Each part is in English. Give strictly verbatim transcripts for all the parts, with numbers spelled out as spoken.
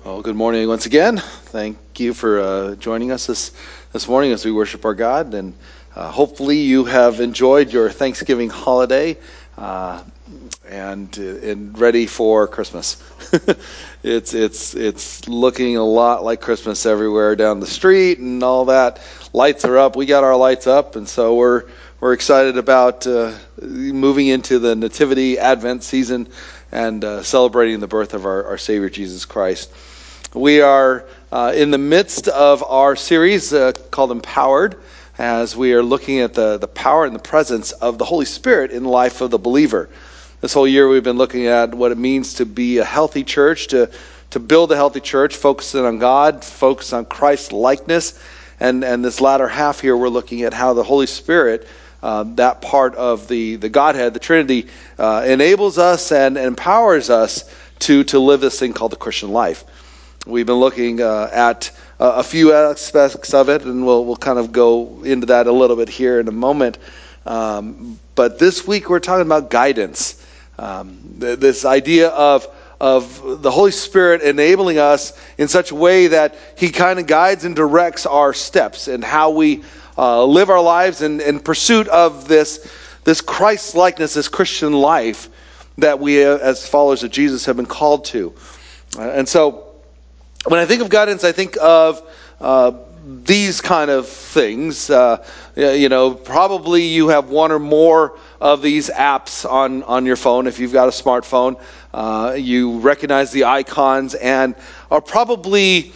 Well, good morning once again. Thank you for uh, joining us this, this morning as we worship our God. And uh, hopefully you have enjoyed your Thanksgiving holiday uh, and, uh, and ready for Christmas. it's, it's, it's looking a lot like Christmas everywhere down the street and all that. Lights are up. We got our lights up, and so we're we're excited about uh, moving into the Nativity Advent season and uh, celebrating the birth of our, our Savior Jesus Christ. We are uh, in the midst of our series uh, called Empowered, as we are looking at the, the power and the presence of the Holy Spirit in the life of the believer. This whole year we've been looking at what it means to be a healthy church, to, to build a healthy church, focusing on God, focus on Christ's likeness. And, and this latter half here we're looking at how the Holy Spirit, uh, that part of the, the Godhead, the Trinity, uh, enables us and, and empowers us to, to live this thing called the Christian life. We've been looking uh, at uh, a few aspects of it, and we'll we'll kind of go into that a little bit here in a moment. Um, but this week we're talking about guidance. Um, th- this idea of of the Holy Spirit enabling us in such a way that He kind of guides and directs our steps and how we uh, live our lives in, in pursuit of this this Christ likeness, this Christian life that we, uh, as followers of Jesus, have been called to. Uh, and so. When I think of guidance, I think of uh, these kind of things. Uh, you know, probably you have one or more of these apps on, on your phone. If you've got a smartphone, uh, you recognize the icons and are probably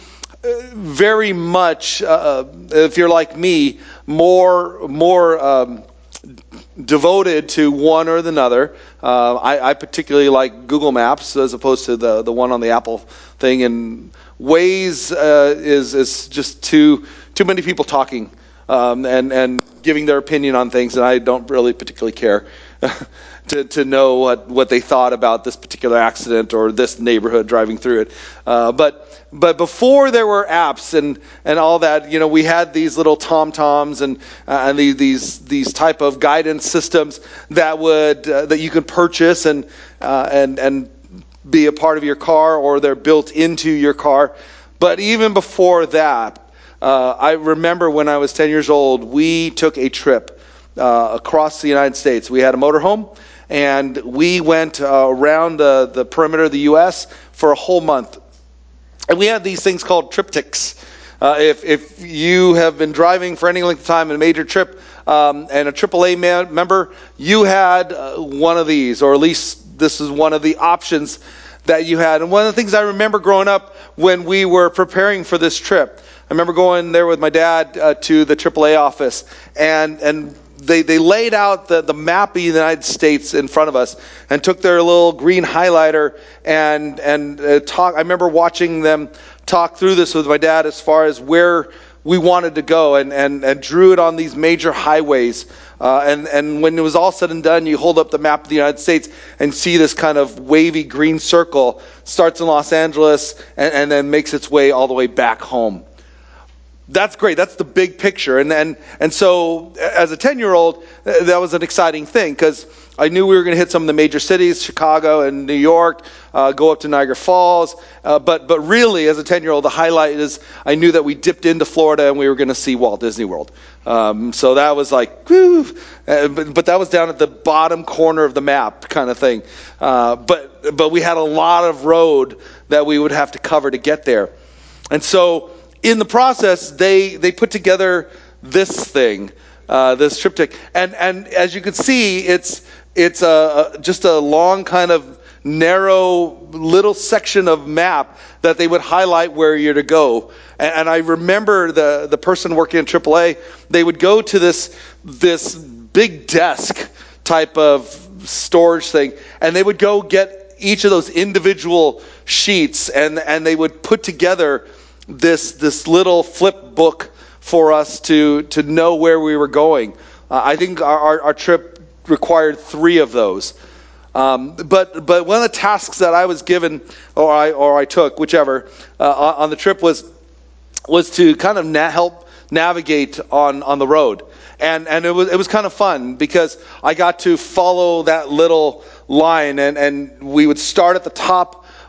very much, uh, if you're like me, more more um, devoted to one or the other. Uh, I, I particularly like Google Maps as opposed to the, the one on the Apple thing, and Waze uh, is is just too too many people talking um, and and giving their opinion on things, and I don't really particularly care to to know what, what they thought about this particular accident or this neighborhood driving through it. Uh, but but before there were apps and, and all that, you know, we had these little TomToms and uh, and these these these type of guidance systems that would uh, that you could purchase and uh, and and. be a part of your car, or they're built into your car. But even before that, uh, I remember when I was ten years old, we took a trip uh, across the United States. We had a motorhome, and we went uh, around the, the perimeter of the U S for a whole month. And we had these things called triptychs. Uh, if, if you have been driving for any length of time in a major trip um, and a triple A man, member, you had uh, one of these, or at least this is one of the options that you had. And one of the things I remember growing up when we were preparing for this trip, I remember going there with my dad uh, to the triple A office, and and they, they laid out the, the map of the United States in front of us and took their little green highlighter and, and uh, talk. I remember watching them talk through this with my dad as far as where we wanted to go, and, and, and drew it on these major highways. Uh, and, and when it was all said and done, you hold up the map of the United States and see this kind of wavy green circle, starts in Los Angeles and, and then makes its way all the way back home. That's great. That's the big picture. And and, and so as a ten-year-old, that was an exciting thing, because I knew we were going to hit some of the major cities, Chicago and New York, uh, go up to Niagara Falls. Uh, but but really, as a ten-year-old, the highlight is I knew that we dipped into Florida and we were going to see Walt Disney World. Um, so that was like, whew. Uh, but, but that was down at the bottom corner of the map kind of thing. Uh, but but we had a lot of road that we would have to cover to get there. And so in the process, they, they put together this thing, uh, this triptych. And and as you can see, it's it's a, a just a long kind of narrow little section of map that they would highlight where you're to go. And, and I remember the, the person working in triple A, they would go to this this big desk type of storage thing, and they would go get each of those individual sheets, and, and they would put together this this little flip book for us to to know where we were going. Uh, I think our, our, our trip required three of those. Um, but but one of the tasks that I was given, or I or I took, whichever, uh, on the trip was was to kind of na- help navigate on, on the road, and and it was it was kind of fun because I got to follow that little line, and, and we would start at the top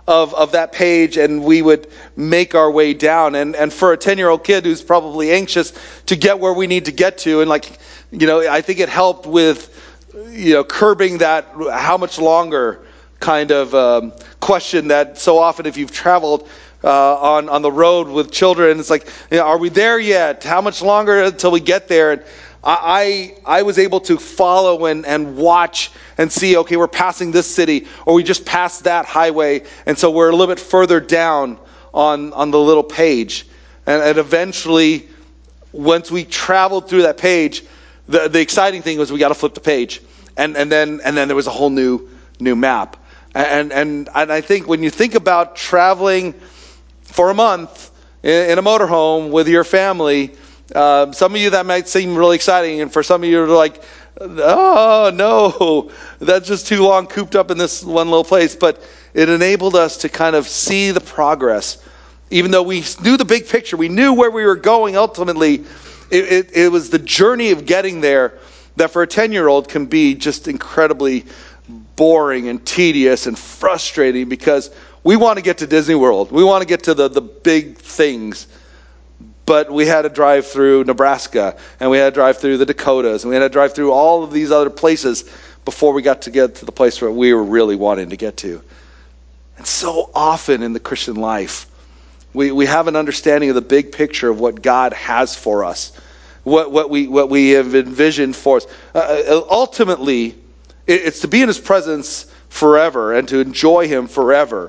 of, of that page, and we would make our way down. And, and for a ten-year-old kid who's probably anxious to get where we need to get to, and like, you know, I think it helped with, you know, curbing that how much longer kind of um, question that so often if you've traveled uh, on, on the road with children, it's like, you know, are we there yet? How much longer until we get there? And I I was able to follow and, and watch and see, okay, we're passing this city, or we just passed that highway, and so we're a little bit further down on, on the little page. And, and eventually, once we traveled through that page, the, the exciting thing was we got to flip the page. And, and then and then there was a whole new new map. And, and, and I think when you think about traveling for a month in, in a motorhome with your family, Uh, some of you that might seem really exciting, and for some of you are like, oh no, that's just too long cooped up in this one little place. But it enabled us to kind of see the progress. Even though we knew the big picture, we knew where we were going ultimately, it, it, it was the journey of getting there that for a ten-year-old can be just incredibly boring and tedious and frustrating, because we want to get to Disney World. We want to get to the, the big things. But we had to drive through Nebraska, and we had to drive through the Dakotas, and we had to drive through all of these other places before we got to get to the place where we were really wanting to get to. And so often in the Christian life, we, we have an understanding of the big picture of what God has for us, what, what, we, what we have envisioned for us. Uh, ultimately, it, it's to be in His presence forever and to enjoy Him forever.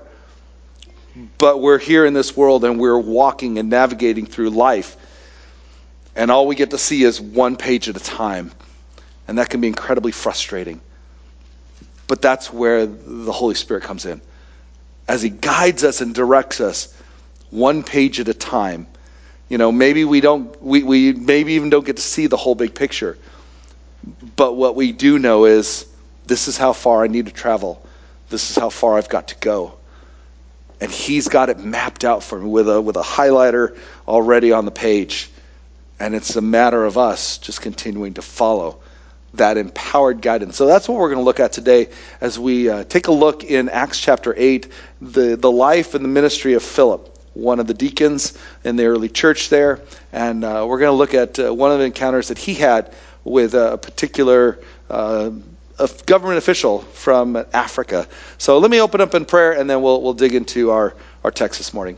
But we're here in this world, and we're walking and navigating through life, and all we get to see is one page at a time, and that can be incredibly frustrating. But that's where the Holy Spirit comes in, as He guides us and directs us one page at a time. You know, maybe we don't, we, we maybe even don't get to see the whole big picture, but what we do know is this is how far I need to travel. This is how far I've got to go. And He's got it mapped out for me with a with a highlighter already on the page. And it's a matter of us just continuing to follow that empowered guidance. So that's what we're going to look at today as we uh, take a look in Acts chapter eight, the, the life and the ministry of Philip, one of the deacons in the early church there. And uh, we're going to look at uh, one of the encounters that he had with a particular uh a government official from Africa. So let me open up in prayer, and then we'll we'll dig into our, our text this morning.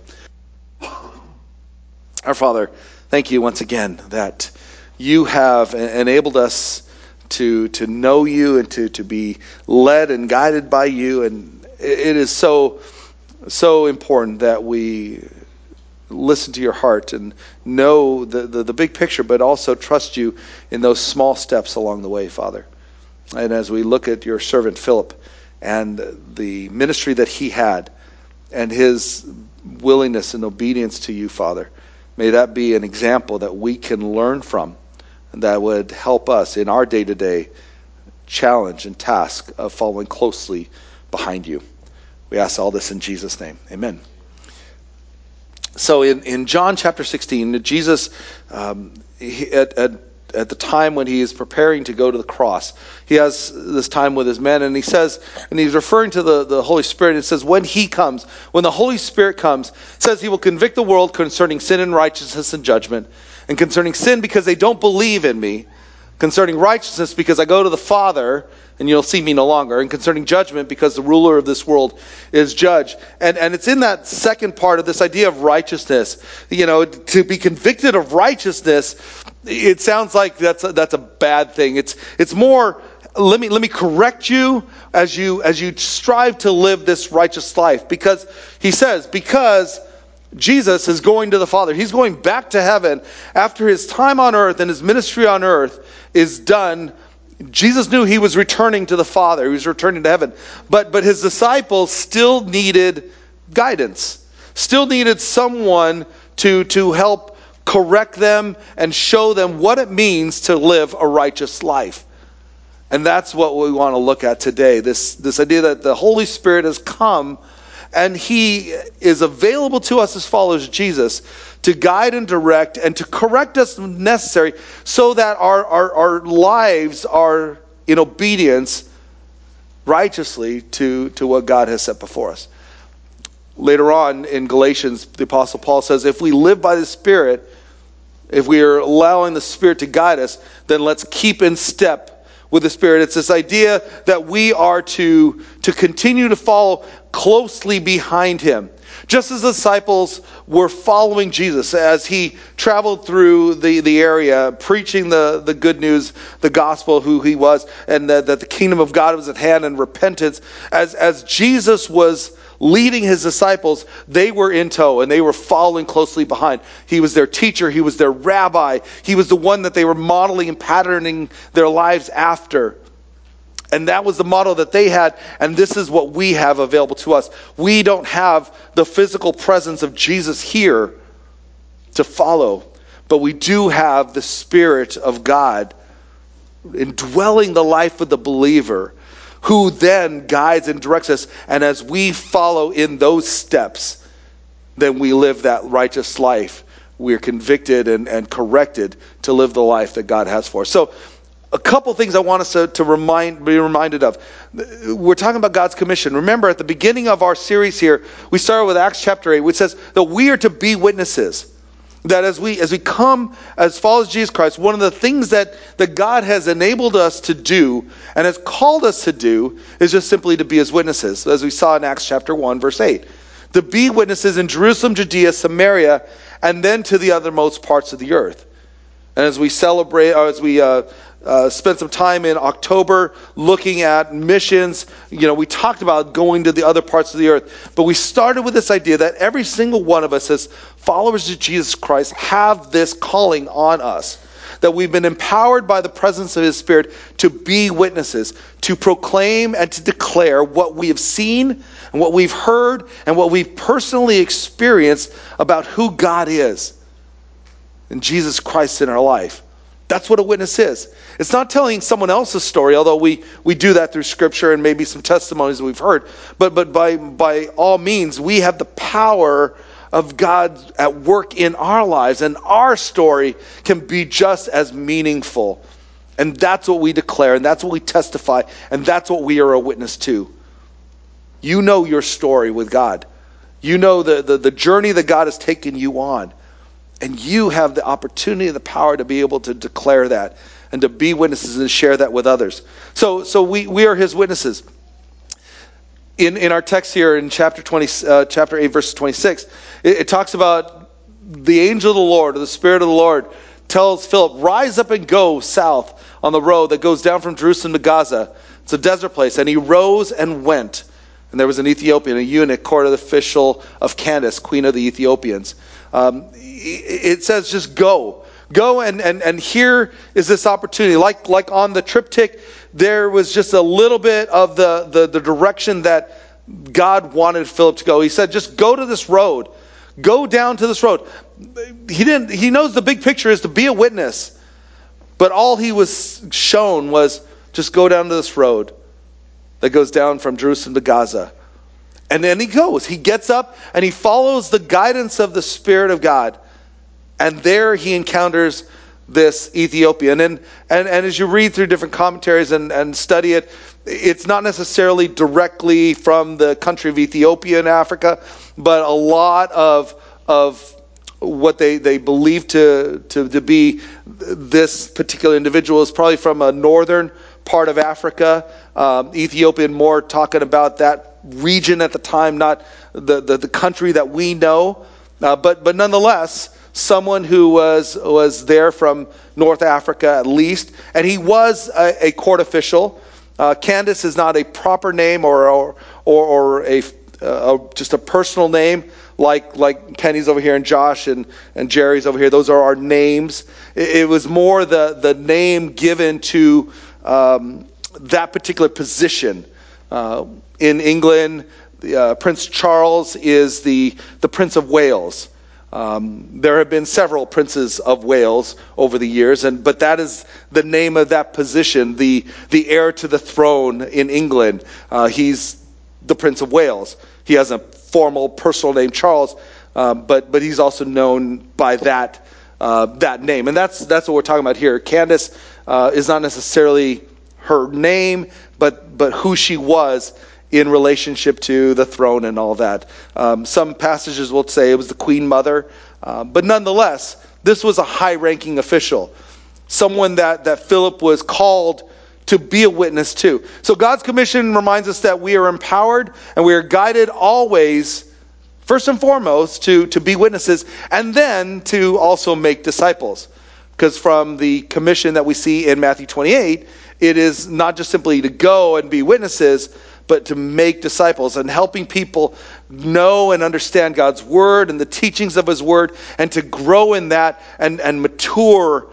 Our Father, thank you once again that you have enabled us to to know you and to, to be led and guided by you. And it is so, so important that we listen to your heart and know the, the, the big picture, but also trust you in those small steps along the way, Father. And as we look at your servant Philip and the ministry that he had and his willingness and obedience to you, Father, may that be an example that we can learn from and that would help us in our day-to-day challenge and task of following closely behind you. We ask all this in Jesus' name. Amen. So in, in John chapter sixteen, Jesus, um, he, at, at At the time when he is preparing to go to the cross, he has this time with his men, and he says, and he's referring to the, the Holy Spirit, and it says, when he comes, when the Holy Spirit comes, it says he will convict the world concerning sin and righteousness and judgment, and concerning sin because they don't believe in me, concerning righteousness because I go to the Father, and you'll see me no longer, and concerning judgment because the ruler of this world is judged. And and it's in that second part of this idea of righteousness, you know, to be convicted of righteousness, it sounds like that's a, that's a bad thing. It's it's more, let me let me correct you as you as you strive to live this righteous life, because he says, because Jesus is going to the Father. He's going back to heaven after his time on earth and his ministry on earth is done. Jesus knew he was returning to the Father. He was returning to heaven. But but his disciples still needed guidance. Still needed someone to, to help correct them and show them what it means to live a righteous life. And that's what we want to look at today. This, this idea that the Holy Spirit has come and he is available to us as followers of Jesus to guide and direct and to correct us when necessary, so that our, our, our lives are in obedience righteously to, to what God has set before us. Later on in Galatians, the Apostle Paul says, if we live by the Spirit, if we are allowing the Spirit to guide us, then let's keep in step with the Spirit. It's this idea that we are to, to continue to follow closely behind Him. Just as the disciples were following Jesus as He traveled through the, the area, preaching the, the good news, the gospel, who He was, and that, that the kingdom of God was at hand, and repentance. As, as Jesus was leading His disciples, they were in tow and they were following closely behind. He was their teacher. He was their rabbi. He was the one that they were modeling and patterning their lives after. And that was the model that they had, and this is what we have available to us. We don't have the physical presence of Jesus here to follow, but we do have the Spirit of God indwelling the life of the believer, who then guides and directs us. And as we follow in those steps, then we live that righteous life. We're convicted and, and corrected to live the life that God has for us. So, a couple things I want us to, to remind, be reminded of. We're talking about God's commission. Remember, at the beginning of our series here, we started with Acts chapter eight, which says that we are to be witnesses. That as we as we come as followers of Jesus Christ, one of the things that, that God has enabled us to do and has called us to do is just simply to be His witnesses, as we saw in Acts chapter one, verse eight. To be witnesses in Jerusalem, Judea, Samaria, and then to the othermost parts of the earth. And as we celebrate, or as we uh, uh, spent some time in October looking at missions, you know, we talked about going to the other parts of the earth. But we started with this idea that every single one of us as followers of Jesus Christ have this calling on us. That we've been empowered by the presence of His Spirit to be witnesses, to proclaim and to declare what we have seen and what we've heard and what we've personally experienced about who God is and Jesus Christ in our life. That's what a witness is. It's not telling someone else's story, although we, we do that through Scripture and maybe some testimonies that we've heard. But but by by all means, we have the power of God at work in our lives, and our story can be just as meaningful. And that's what we declare, and that's what we testify, and that's what we are a witness to. You know your story with God. You know the, the, the journey that God has taken you on. And you have the opportunity and the power to be able to declare that and to be witnesses and share that with others. So so we, we are His witnesses. In in our text here in chapter twenty, uh, chapter eight, verse twenty-six, it, it talks about the angel of the Lord, or the Spirit of the Lord, tells Philip, rise up and go south on the road that goes down from Jerusalem to Gaza. It's a desert place. And he rose and went. And there was an Ethiopian, a eunuch, court official of Candace, queen of the Ethiopians. Um, it says just go. Go and, and, and here is this opportunity. Like like on the triptych, there was just a little bit of the, the, the direction that God wanted Philip to go. He said, just go to this road. Go down to this road. He didn't. He knows the big picture is to be a witness. But all he was shown was just go down to this road that goes down from Jerusalem to Gaza. And then he goes. He gets up and he follows the guidance of the Spirit of God. And there he encounters this Ethiopian. And and, and as you read through different commentaries and, and study it, it's not necessarily directly from the country of Ethiopia in Africa, but a lot of of what they, they believe to, to, to be this particular individual is probably from a northern part of Africa. Um, Ethiopian more talking about that region at the time, not the, the, the country that we know. Uh, but but nonetheless, someone who was was there from North Africa at least, and he was a, a court official. Uh, Candace is not a proper name or or or, or a uh, just a personal name like like Kenny's over here and Josh and, and Jerry's over here. Those are our names. It, it was more the the name given to um, that particular position. Uh, in England, uh, Prince Charles is the the Prince of Wales. Um, there have been several princes of Wales over the years, and but that is the name of that position, the the heir to the throne in England. Uh, he's the Prince of Wales. He has a formal personal name, Charles, um, but but he's also known by that uh, that name, and that's that's what we're talking about here. Candace uh, is not necessarily her name, but but who she was in relationship to the throne and all that. Um, some passages will say it was the queen mother, uh, but nonetheless, this was a high-ranking official, someone that, that Philip was called to be a witness to. So God's commission reminds us that we are empowered and we are guided always, first and foremost, to, to be witnesses, and then to also make disciples. Because from the commission that we see in Matthew twenty-eight, it is not just simply to go and be witnesses, but to make disciples and helping people know and understand God's word and the teachings of his word, and to grow in that and, and mature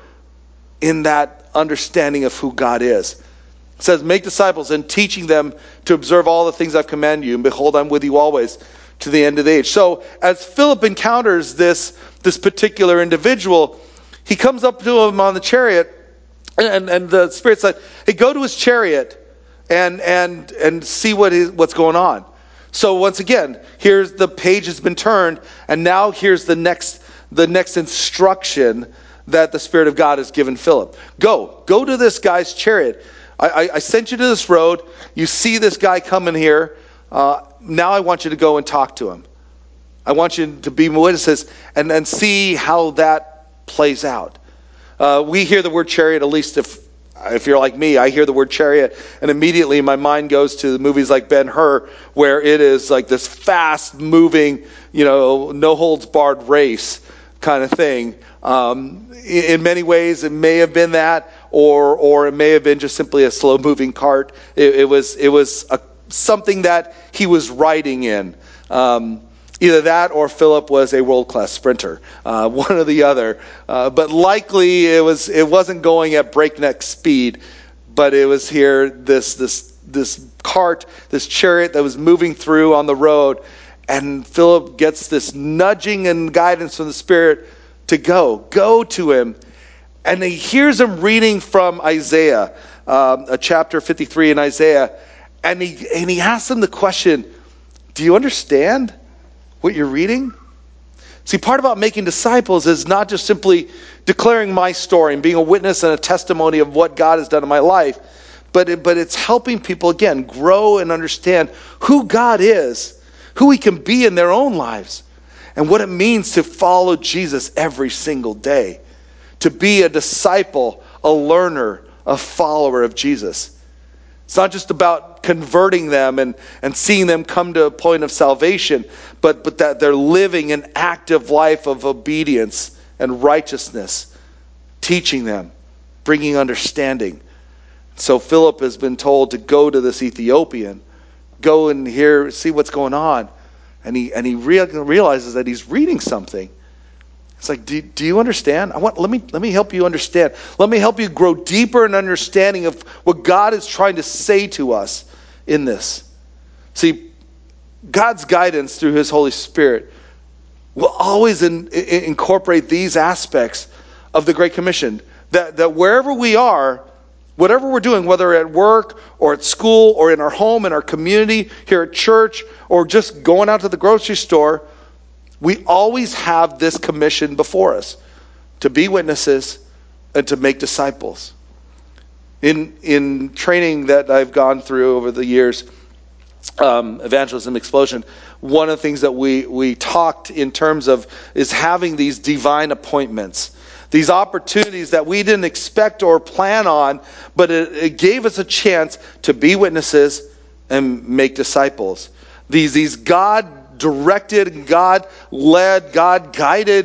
in that understanding of who God is. It says, make disciples and teaching them to observe all the things I've commanded you, and behold, I'm with you always to the end of the age. So as Philip encounters this, this particular individual, he comes up to him on the chariot, and, and the Spirit said, hey, go to his chariot and and and see what is, what's going on. So once again, here's the page has been turned, and now here's the next the next instruction that the Spirit of God has given Philip. Go. Go to this guy's chariot. I, I, I sent you to this road. You see this guy coming here. Uh, now I want you to go and talk to him. I want you to be witnesses and, and see how that plays out. Uh, we hear the word chariot, at least if if you're like me, I hear the word chariot, and immediately my mind goes to movies like Ben-Hur, where it is like this fast-moving, you know, no-holds-barred race kind of thing. Um, in many ways, it may have been that, or or it may have been just simply a slow-moving cart. It, it was it was a, something that he was riding in. Um, either that, or Philip was a world-class sprinter, uh, one or the other. Uh, but likely, it was it wasn't going at breakneck speed, but it was here this this this cart, this chariot that was moving through on the road, and Philip gets this nudging and guidance from the Spirit to go, go to him. And he hears him reading from Isaiah, um, a chapter fifty-three in Isaiah, and he and he asks him the question, do you understand what you're reading? See, part about making disciples is not just simply declaring my story and being a witness and a testimony of what God has done in my life, but it, but it's helping people, again, grow and understand who God is, who he can be in their own lives, and what it means to follow Jesus every single day, to be a disciple, a learner, a follower of Jesus. It's not just about converting them and, and seeing them come to a point of salvation, but, but that they're living an active life of obedience and righteousness, teaching them, bringing understanding. So Philip has been told to go to this Ethiopian, go and hear, see what's going on. And he and he rea- realizes that he's reading something. It's like, do, do you understand? I want let me let me help you understand. Let me help you grow deeper in understanding of what God is trying to say to us in this. See, God's guidance through his Holy Spirit will always in, in, incorporate these aspects of the Great Commission. That that wherever we are, whatever we're doing, whether at work or at school or in our home, in our community, here at church, or just going out to the grocery store, we always have this commission before us to be witnesses and to make disciples. In in training that I've gone through over the years, um, Evangelism Explosion, one of the things that we, we talked in terms of is having these divine appointments. These opportunities that we didn't expect or plan on, but it, it gave us a chance to be witnesses and make disciples. These, these God-directed, God-led, God-guided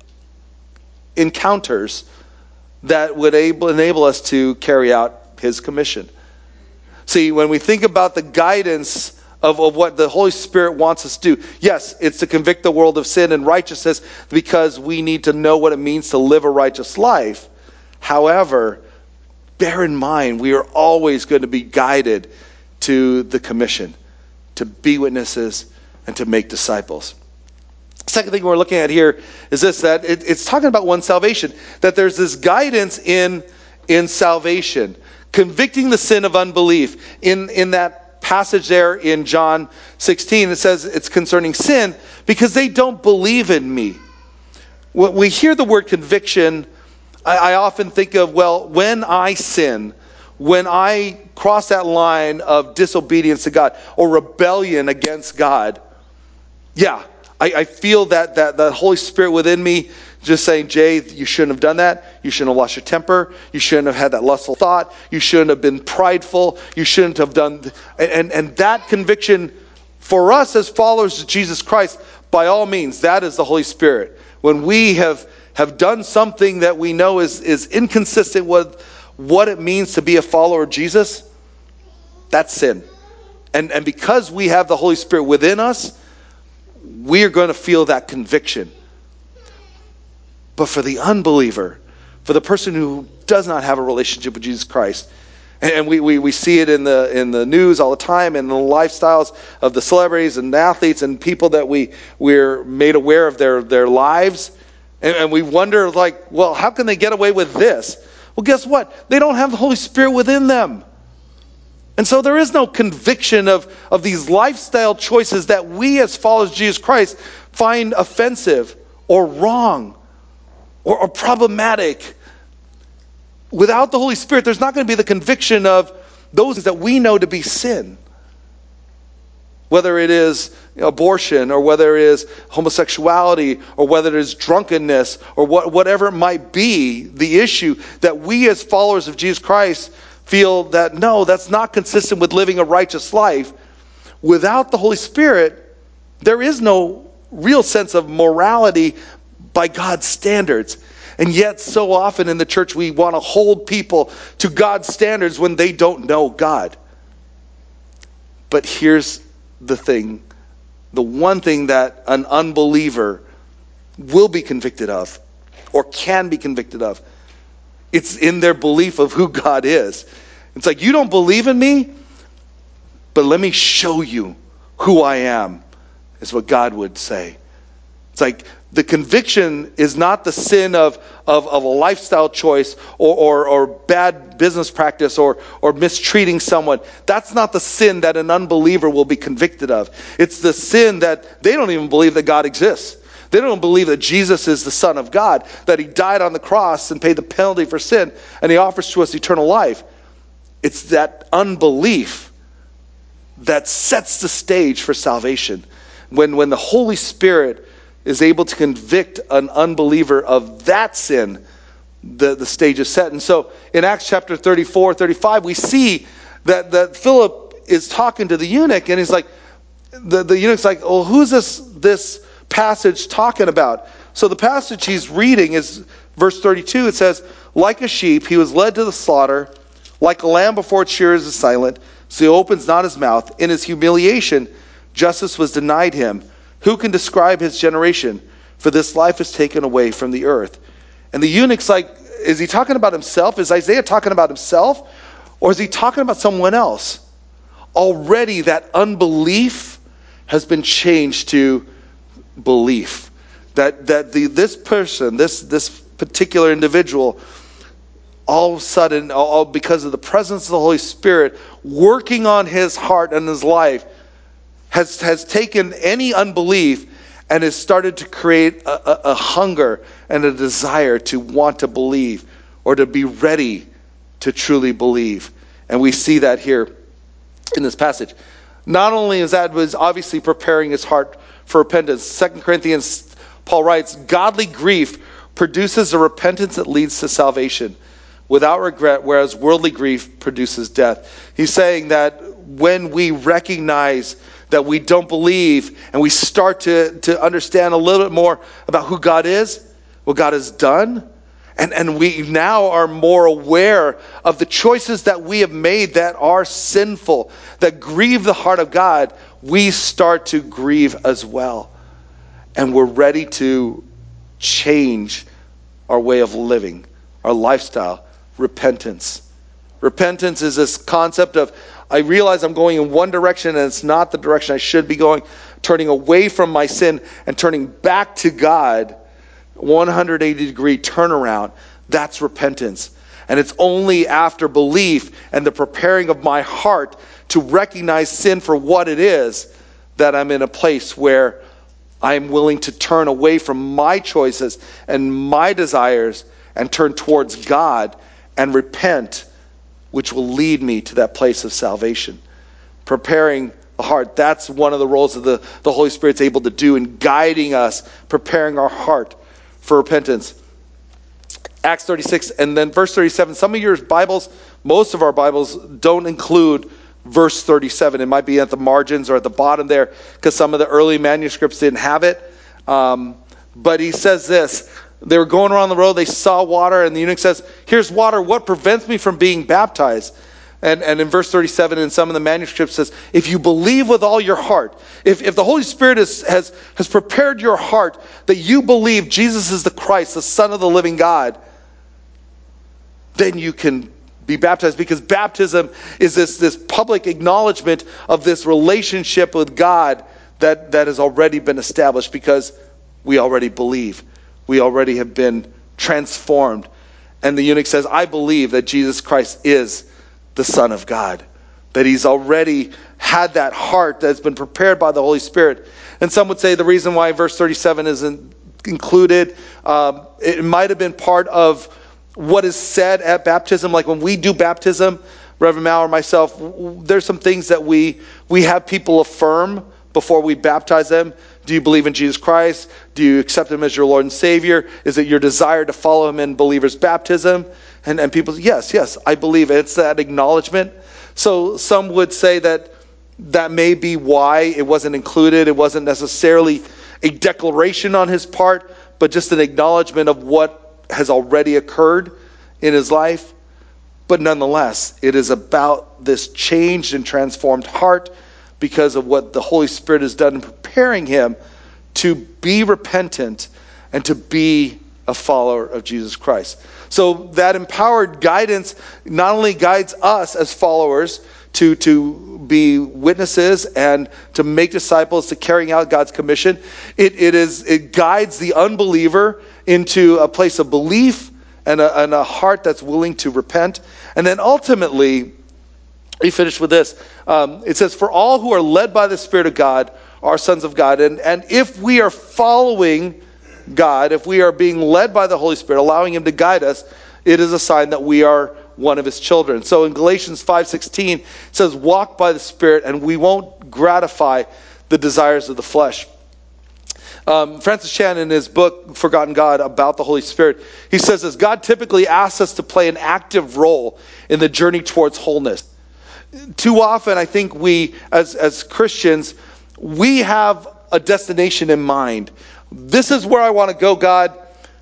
encounters that would able, enable us to carry out his commission. See, when we think about the guidance of, of what the Holy Spirit wants us to do, yes, it's to convict the world of sin and righteousness because we need to know what it means to live a righteous life. However, bear in mind, we are always going to be guided to the commission, to be witnesses and to make disciples. Second thing we're looking at here is this, that it, it's talking about one's salvation, that there's this guidance in, in salvation, convicting the sin of unbelief. In, in that passage there in John sixteen, it says it's concerning sin because they don't believe in me. When we hear the word conviction, I, I often think of, well, when I sin, when I cross that line of disobedience to God or rebellion against God, yeah, I, I feel that, that the Holy Spirit within me just saying, Jay, you shouldn't have done that. You shouldn't have lost your temper. You shouldn't have had that lustful thought. You shouldn't have been prideful. You shouldn't have done... And, and that conviction for us as followers of Jesus Christ, by all means, that is the Holy Spirit. When we have, have done something that we know is, is inconsistent with what it means to be a follower of Jesus, that's sin. And, and because we have the Holy Spirit within us, we are going to feel that conviction. But for the unbeliever, for the person who does not have a relationship with Jesus Christ, and we, we, we see it in the in the news all the time, and the lifestyles of the celebrities and athletes and people that we, we're made aware of their, their lives, and, and we wonder, like, well, how can they get away with this? Well, guess what? They don't have the Holy Spirit within them. And so there is no conviction of, of these lifestyle choices that we as followers of Jesus Christ find offensive or wrong or, or problematic. Without the Holy Spirit, there's not going to be the conviction of those that we know to be sin. Whether it is abortion, or whether it is homosexuality, or whether it is drunkenness, or what, whatever it might be, the issue that we as followers of Jesus Christ feel that, no, that's not consistent with living a righteous life. Without the Holy Spirit, there is no real sense of morality by God's standards. And yet, so often in the church, we want to hold people to God's standards when they don't know God. But here's the thing. The one thing that an unbeliever will be convicted of, or can be convicted of, it's in their belief of who God is. It's like, you don't believe in me, but let me show you who I am, is what God would say. It's like the conviction is not the sin of, of, of a lifestyle choice or, or, or bad business practice or, or mistreating someone. That's not the sin that an unbeliever will be convicted of. It's the sin that they don't even believe that God exists. They don't believe that Jesus is the Son of God, that he died on the cross and paid the penalty for sin, and he offers to us eternal life. It's that unbelief that sets the stage for salvation. When, when the Holy Spirit is able to convict an unbeliever of that sin, the, the stage is set. And so in Acts chapter thirty-four, thirty-five, we see that, that Philip is talking to the eunuch, and he's like, the, the eunuch's like, well, who's this, this passage talking about? So the passage he's reading is verse thirty-two. It says, like a sheep, he was led to the slaughter. Like a lamb before its shearers is silent, so he opens not his mouth. In his humiliation, justice was denied him. Who can describe his generation? For this life is taken away from the earth. And the eunuch's like, is he talking about himself? Is Isaiah talking about himself? Or is he talking about someone else? Already that unbelief has been changed to belief. That that the this person, this this particular individual, all of a sudden, all because of the presence of the Holy Spirit working on his heart and his life, has, has taken any unbelief and has started to create a, a, a hunger and a desire to want to believe, or to be ready to truly believe. And we see that here in this passage. Not only is that was obviously preparing his heart for repentance. Second Corinthians, Paul writes, godly grief produces a repentance that leads to salvation without regret, whereas worldly grief produces death. He's saying that when we recognize that we don't believe, and we start to, to understand a little bit more about who God is, what God has done, and, and we now are more aware of the choices that we have made that are sinful, that grieve the heart of God, we start to grieve as well. And we're ready to change our way of living, our lifestyle. Repentance. Repentance is this concept of, I realize I'm going in one direction and it's not the direction I should be going, turning away from my sin and turning back to God, one hundred eighty degree turnaround. That's repentance. And it's only after belief and the preparing of my heart to recognize sin for what it is that I'm in a place where I'm willing to turn away from my choices and my desires and turn towards God and repent which will lead me to that place of salvation. Preparing the heart. That's one of the roles that the, the Holy Spirit's able to do in guiding us, preparing our heart for repentance. Acts thirty-six and then verse thirty-seven. Some of your Bibles, most of our Bibles, don't include verse thirty-seven. It might be at the margins or at the bottom there because some of the early manuscripts didn't have it. Um, but he says this. They were going around the road. They saw water, and the eunuch says, "Here's water. What prevents me from being baptized?" And, and in verse thirty-seven, in some of the manuscripts says, if you believe with all your heart, if, if the Holy Spirit is, has, has prepared your heart that you believe Jesus is the Christ, the Son of the living God, then you can be baptized, because baptism is this, this public acknowledgement of this relationship with God that, that has already been established because we already believe. We already have been transformed. And the eunuch says, I believe that Jesus Christ is the Son of God, that he's already had that heart that's been prepared by the Holy Spirit. And some would say the reason why verse thirty-seven isn't included, um, it might have been part of what is said at baptism. Like when we do baptism, Reverend Mal or myself, there's some things that we we have people affirm before we baptize them. Do you believe in Jesus Christ? Do you accept him as your Lord and Savior? Is it your desire to follow him in believer's baptism? And, and people say, yes, yes, I believe it. It's that acknowledgement. So some would say that that may be why it wasn't included. It wasn't necessarily a declaration on his part, but just an acknowledgement of what has already occurred in his life. But nonetheless, it is about this changed and transformed heart because of what the Holy Spirit has done in preparing him to be repentant and to be a follower of Jesus Christ. So that empowered guidance not only guides us as followers to, to be witnesses and to make disciples, to carrying out God's commission, it, it is it guides the unbeliever into a place of belief and a, and a heart that's willing to repent. And then ultimately, we finish with this. Um, it says, for all who are led by the Spirit of God are sons of God. And, and if we are following God, if we are being led by the Holy Spirit, allowing him to guide us, it is a sign that we are one of his children. So in Galatians five sixteen, it says, walk by the Spirit and we won't gratify the desires of the flesh. Um, Francis Chan, in his book, Forgotten God, about the Holy Spirit, he says this: God typically asks us to play an active role in the journey towards wholeness. Too often, I think we, as, as Christians, we have a destination in mind. This is where I want to go, God.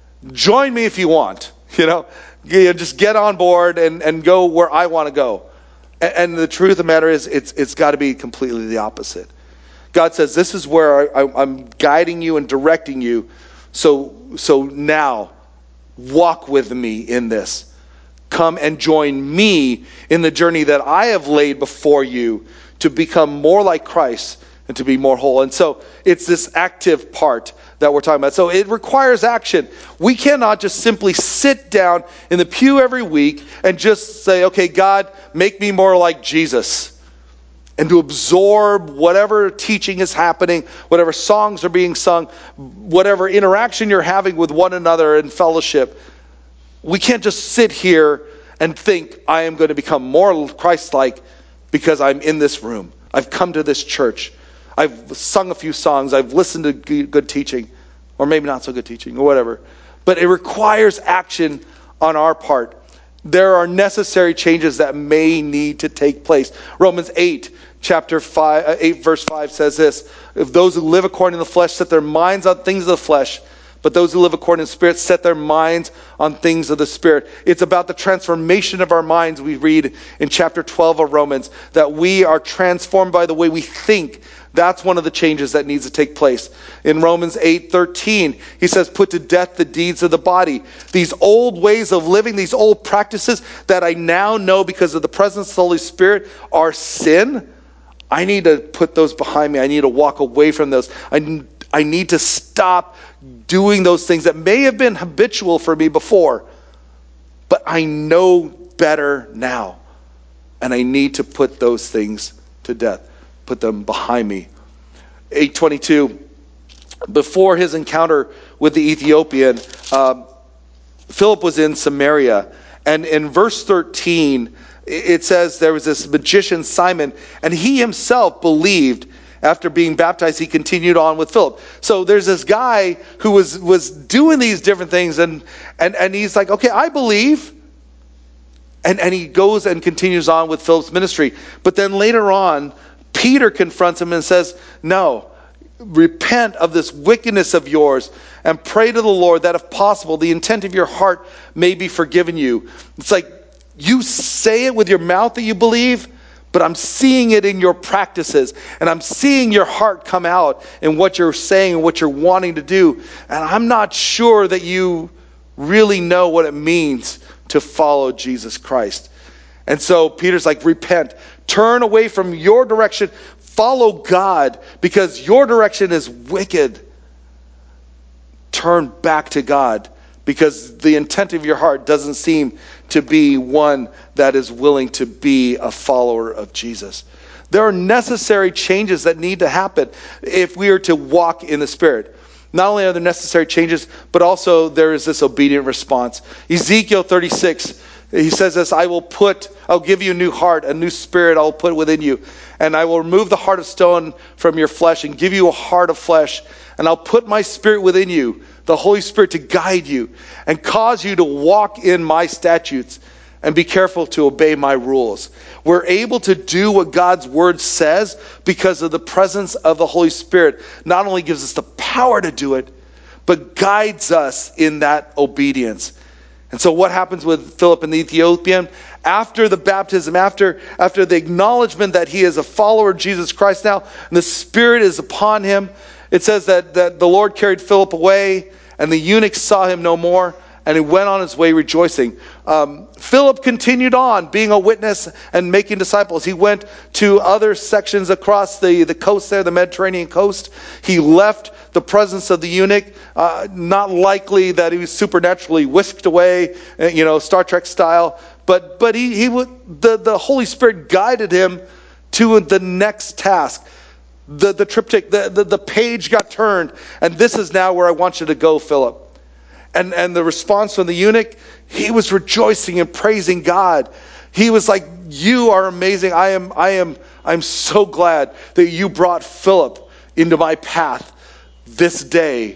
Join me if you want. You know, you just get on board and, and go where I want to go. And, and the truth of the matter is, it's it's got to be completely the opposite. God says, this is where I, I, I'm guiding you and directing you. So, so now, walk with me in this. Come and join me in the journey that I have laid before you to become more like Christ and to be more whole. And so it's this active part that we're talking about. So it requires action. We cannot just simply sit down in the pew every week and just say, okay, God, make me more like Jesus. And to absorb whatever teaching is happening, whatever songs are being sung, whatever interaction you're having with one another in fellowship. We can't just sit here and think, I am going to become more Christ-like because I'm in this room. I've come to this church. I've sung a few songs. I've listened to good teaching, or maybe not so good teaching, or whatever. But it requires action on our part. There are necessary changes that may need to take place. Romans eight, chapter five, uh, eight, verse five says this: if those who live according to the flesh set their minds on things of the flesh, but those who live according to the Spirit set their minds on things of the Spirit. It's about the transformation of our minds. We read in chapter twelve of Romans that we are transformed by the way we think. That's one of the changes that needs to take place. In Romans eight thirteen, he says, put to death the deeds of the body. These old ways of living, these old practices that I now know because of the presence of the Holy Spirit are sin. I need to put those behind me. I need to walk away from those. I, I need to stop doing those things that may have been habitual for me before, but I know better now. And I need to put those things to death. Put them behind me. eight twenty-two, before his encounter with the Ethiopian, um, Philip was in Samaria, And in verse thirteen, it says there was this magician Simon, and he himself believed. After being baptized, he continued on with Philip. So there's this guy who was was doing these different things, and and, and he's like, okay, I believe. And, and he goes and continues on with Philip's ministry. But then later on, Peter confronts him and says, no, repent of this wickedness of yours and pray to the Lord that if possible, the intent of your heart may be forgiven you. It's like, you say it with your mouth that you believe, but I'm seeing it in your practices, and I'm seeing your heart come out in what you're saying and what you're wanting to do. And I'm not sure that you really know what it means to follow Jesus Christ. And so Peter's like, repent, turn away from your direction, follow God, because your direction is wicked. Turn back to God, because the intent of your heart doesn't seem to be one that is willing to be a follower of Jesus. There are necessary changes that need to happen if we are to walk in the Spirit. Not only are there necessary changes, but also there is this obedient response. Ezekiel thirty-six, he says this, I will put, I'll give you a new heart, a new spirit I'll put within you. And I will remove the heart of stone from your flesh and give you a heart of flesh. And I'll put my spirit within you, the Holy Spirit, to guide you and cause you to walk in my statutes and be careful to obey my rules. We're able to do what God's word says because of the presence of the Holy Spirit. Not only gives us the power to do it, but guides us in that obedience. And so what happens with Philip and the Ethiopian? After the baptism, after, after the acknowledgement that he is a follower of Jesus Christ now, and the Spirit is upon him, it says that, that the Lord carried Philip away, and the eunuch saw him no more, and he went on his way rejoicing. Um, Philip continued on being a witness and making disciples. He went to other sections across the, the coast there, the Mediterranean coast. He left the presence of the eunuch. Uh, not likely that he was supernaturally whisked away, you know, Star Trek style. But but he he the the Holy Spirit guided him to the next task. The the triptych, the, the the page got turned, and this is now where I want you to go, Philip. And and the response from the eunuch, he was rejoicing and praising God. He was like, you are amazing. I am I am I'm so glad that you brought Philip into my path this day.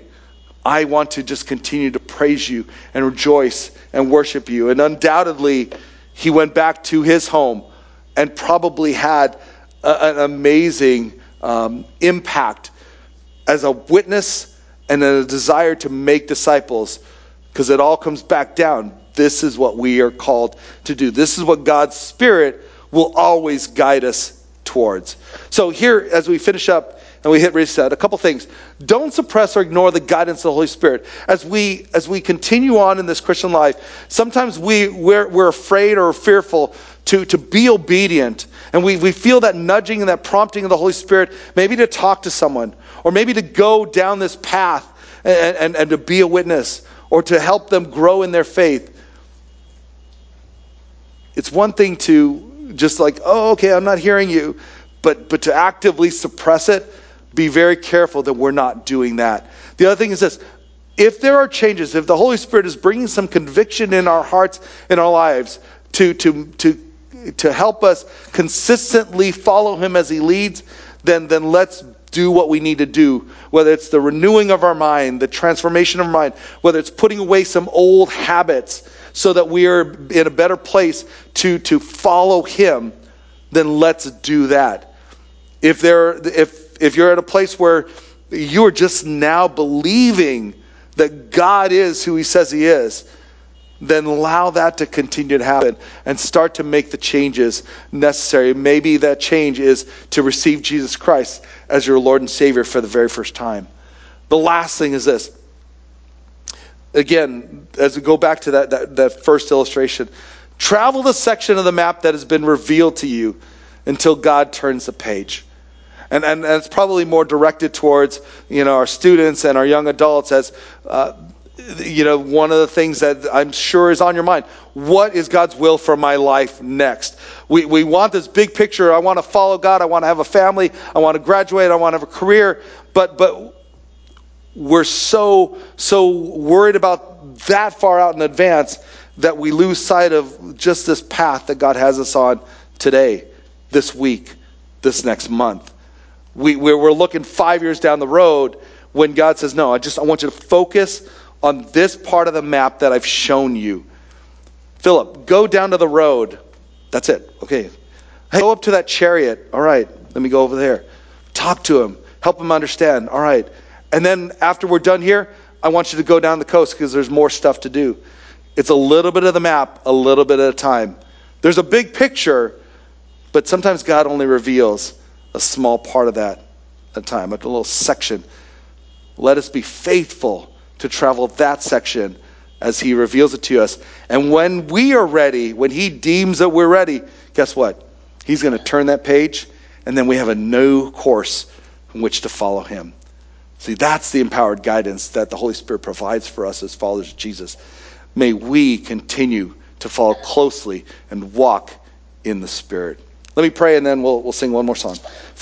I want to just continue to praise you and rejoice and worship you. And undoubtedly, he went back to his home and probably had a, an amazing um, impact as a witness and a desire to make disciples, because it all comes back down. This is what we are called to do. This is what God's Spirit will always guide us towards. So here, as we finish up and we hit reset, a couple things. Don't suppress or ignore the guidance of the Holy Spirit. As we as we continue on in this Christian life, sometimes we, we're, we're afraid or fearful to, to be obedient. And we, we feel that nudging and that prompting of the Holy Spirit, maybe to talk to someone, or maybe to go down this path and, and, and to be a witness, or to help them grow in their faith. It's one thing to just like, oh, okay, I'm not hearing you, but but to actively suppress it. Be very careful that we're not doing that. The other thing is this. If there are changes, if the Holy Spirit is bringing some conviction in our hearts, in our lives, to to to to help us consistently follow him as he leads, then then let's do what we need to do. Whether it's the renewing of our mind, the transformation of our mind, whether it's putting away some old habits so that we are in a better place to to follow him, then let's do that. If there if If you're at a place where you're just now believing that God is who he says he is, then allow that to continue to happen and start to make the changes necessary. Maybe that change is to receive Jesus Christ as your Lord and Savior for the very first time. The last thing is this. Again, as we go back to that, that, that first illustration, travel the section of the map that has been revealed to you until God turns the page. And, and, and it's probably more directed towards, you know, our students and our young adults as, uh, you know, one of the things that I'm sure is on your mind. What is God's will for my life next? We we want this big picture. I want to follow God. I want to have a family. I want to graduate. I want to have a career. But but we're so, so worried about that far out in advance that we lose sight of just this path that God has us on today, this week, this next month. We, we're, we're looking five years down the road when God says, no, I just I want you to focus on this part of the map that I've shown you. Philip, go down to the road. That's it. Okay. Hey, go up to that chariot. All right, let me go over there. Talk to him. Help him understand. All right. And then after we're done here, I want you to go down the coast because there's more stuff to do. It's a little bit of the map, a little bit at a time. There's a big picture, but sometimes God only reveals a small part of that at a time, a little section. Let us be faithful to travel that section as he reveals it to us. And when we are ready, when he deems that we're ready, guess what? He's going to turn that page, and then we have a new course in which to follow him. See, that's the empowered guidance that the Holy Spirit provides for us as followers of Jesus. May we continue to follow closely and walk in the Spirit. Let me pray, and then we'll, we'll sing one more song.